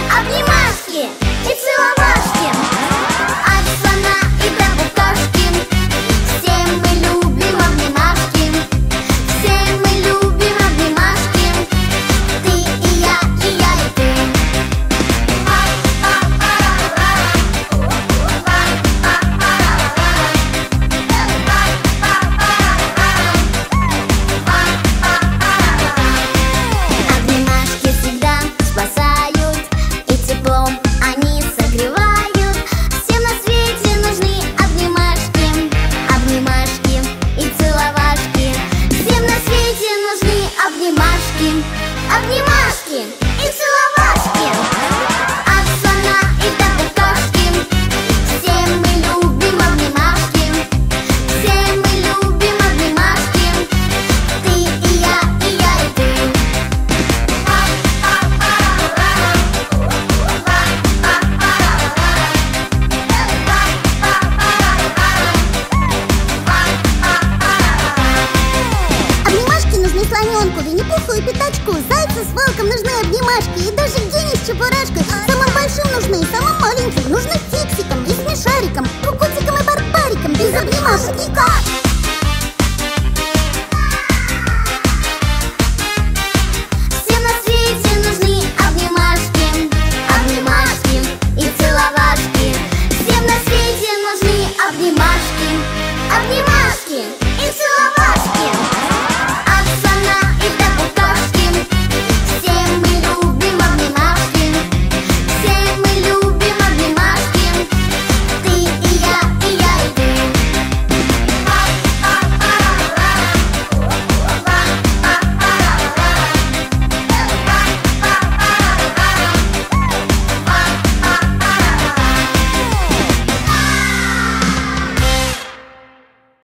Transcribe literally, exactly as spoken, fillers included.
обнимашки и целовашки. От слона и до букашки. Все мы любим обнимашки. Все мы любим обнимашки. Ты и я, и я и ты. Обнимашки всегда спасают, и теплом они согревают. Всем на свете нужны обнимашки, обнимашки и целовашки. Всем на свете нужны обнимашки, обнимашки и целовашки. От слона и до букашки. Все мы любим обнимашки. Все мы любим обнимашки. Ты и я, и я и ты. Обнимашки нужны слоненку, Винни-Пуху и Пятачку. Зайцу с волком нужны обнимашки. И даже Гене с Чебурашкой. Самым большим нужны, и самым маленьким нужны фиксикам и смешарикам, кукутикам и барбарикам. Без обнимашек никак.